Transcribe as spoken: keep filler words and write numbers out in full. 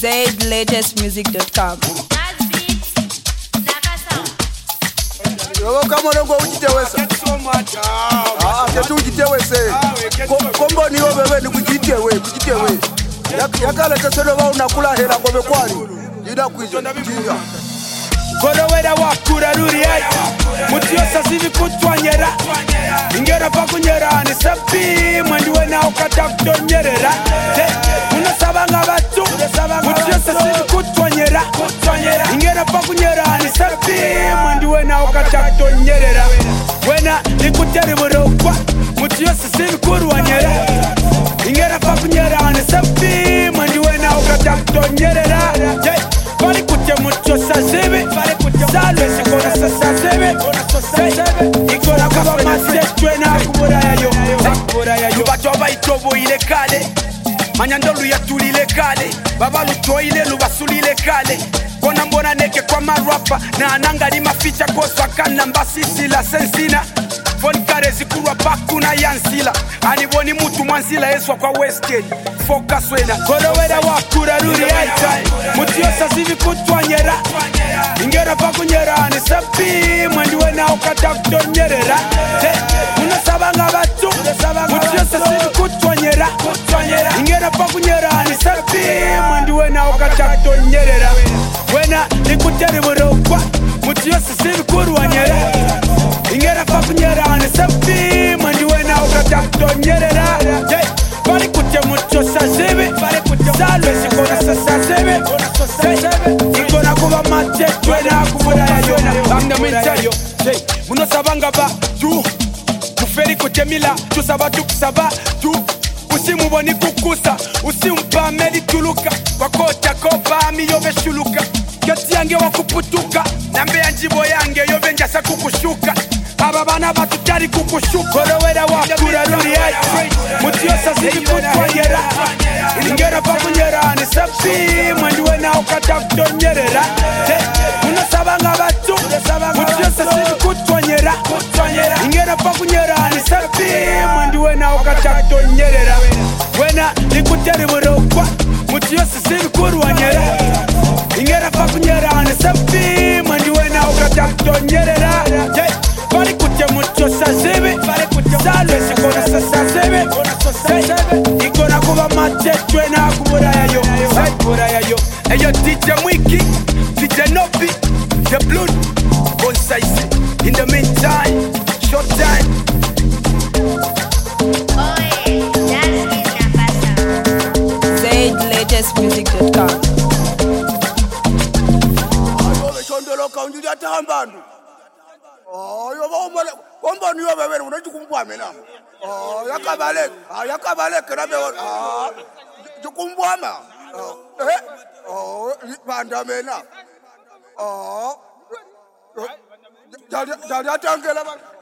zaid latest music dot com. Yo kama ngo ujitewesa. Ah, ketu ujitewese. Kombo ni wewe wewe ni kujitewe, kujitewe. Yakala tesero ba unakula hela ngobe kwali. Ida kwizo jinja. Kono wera wakura ruri ai. Mutiosa sivi kutwanyera. Ingera pa kunyera ni sapi mwandiwe na ukata kutonyerera. Unasaba ngabatu. Mutiosa sivi kutwanyera. Ingera pa kunyera ni sapi mwandiwe na ukata kutonyerera. Wena nikuteri burokwa. Mutiosa sivi kuruanyera. Ingera pa kunyera ni sapi mwandiwe na ukata kutonyerera. Bali kuche mucho sasebe, salwe sikona sasebe, ikona kuba masetwe na kubura yayo, kubura yayo. Yubajoba itobo ile kale, manyandolu ya tuli ile kale, baba luto ile lubasuli ile kale. Kona mbona neke kwa marapa, na ananga ni maficha koswa kana mbasisi la sensina. Fon kare zikurwa baku na yansila, aniboni mutu mwansila eswa kwa westgate. Focus wena, koro wera wakura ruri aitai. Mutiosa sivi kutwanyera. Ingera pa kunyera ni sapi mwandiwe na ukata kutonyerera. Unasaba ngabatu. Mutiosa sivi kutwanyera. Ingera pa kunyera ni sapi mwandiwe na ukata kutonyerera. Wena nikuteri burokwa. Mutiosa sivi kuruanyera. Ingera pa kunyera ni sapi mwandiwe na ukata kutonyerera. Bali kuche mucho sasebe, salwe sikona sasebe, ikona kuba matetwe na kubura yayo. Bamda mentayo, muno sabanga ba tu, muferi kuche mila, tu saba tu kusaba tu. Usimu boni kukusa, usimpa medi tuluka, wakota koba mi yove shuluka. Kati yange wakuputuka, nambe yanjibo yange yove njasa kukushuka. Aba bana batutari kukushuka. Koro wera wakura ruri ai. Mutiosa sivi kutwanyera. Ingera pa kunyera ni sapi mwandiwe na ukata kutonyerera. Unasaba ngabatu. Mutiosa sivi kutwanyera. Ingera pa kunyera ni sapi mwandiwe na ukata kutonyerera. Wena nikuteri burokwa. Mutiosa sivi kuruanyera. Ingera pa kunyera ni sapi mwandiwe na ukata kutonyerera. Bali kuche mucho sasebe, salwe sikona sasebe, ikona kuba matetwe na kubura yayo, kubura yayo. Eyo D J Mwiki, D J Nopi, The Blood, Bonsaisi. In the meantime, short time. zaid latest music dot com. Ayo chondolo kaunju ya tambandu. Oh, yo bomba bomba niyo bebe unajikumbwa mena. Oh, yakabale. Ah, yakabale kerabe. Ah, jikumbwa ma. Eh? Oh, banda mena. Oh. Jadi jadi atangela bana.